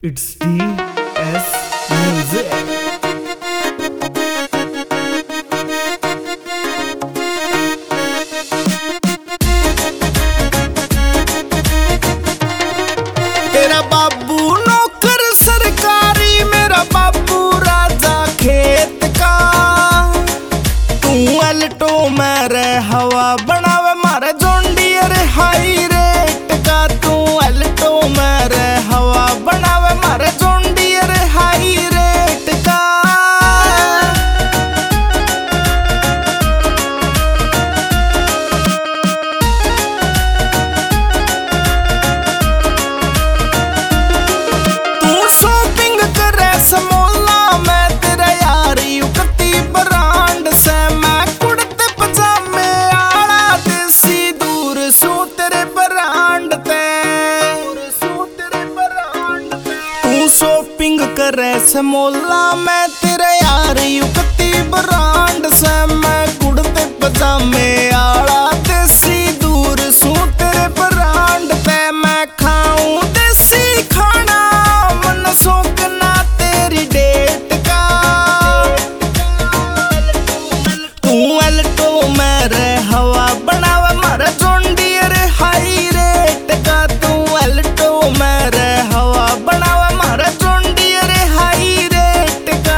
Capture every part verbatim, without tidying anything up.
It's D S Music. तेरा बाबू नौकर सरकारी, मेरा बाबू राजा खेत का। तू अल्टो में रे हवा बनावे मारे जोंडियर हाई रेट का। तू अल्टो में रे हवा बनावे मारे जोंडियर हाई रेट का। समोला मैं तेरा यार युक्ति ब्रांड से, मैं कुड़ते पजामे आला देसी दूर सू तेरे ब्रांड ते। तू शॉपिंग करे समोला मैं तेरा यार युक्ति ब्रांड से, मैं कुड़ते पजामे आला देसी दूर सू तेरे ब्रांड ते। मैं खाऊं देसी खाना मन सोकना डेट का। तू अल्टो में रे हवा बनावा मारा जोंडियर हाई रेट का। तू अल्टो में रे हवा बनावा मारा जोंडियर हाई रेट का।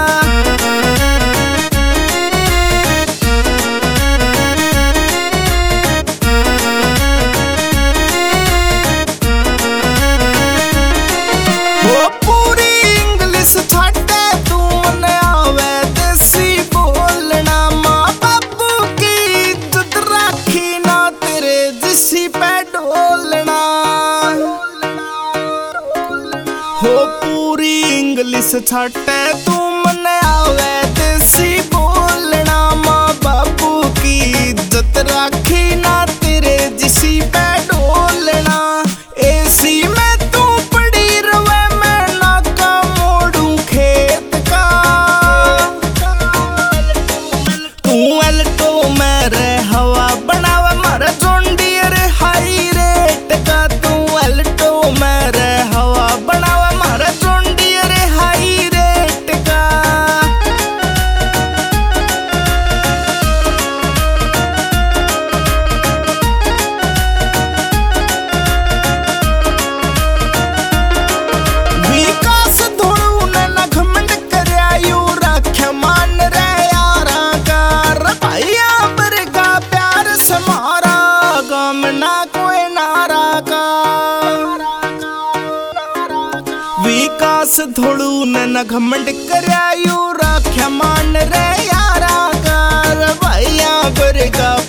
वो पूरी इंग्लिश छाटे तू मन आवे देसी बोलना। माँ बापू की इज्जत राखी ना तेरे जिसी पे डोलना। हो पूरी इंग्लिश छाटे तू मन आवे देसी बोलना। माँ बापू की इज्जत राखी ना तेरे जिसी पे डोलना। एसी में तू पड़ी रवे मैं नाका मोड़ू खेत का। तू अल्टो में रे हवा बनावा मारा जोंडियर हाई रेट का। तू अल्टो में रे हवा बनावा मारा जोंडियर हाई रेट का। विकास धोड़ू ने न घमंड करया यू राख्या मान रे यारा का। भाइया बरगा प्यार से मारा गम ना कोई नारा का। विकास धोड़ू ने न घमंड करया यू राख्या मान रे यारा का। भाइया बरगा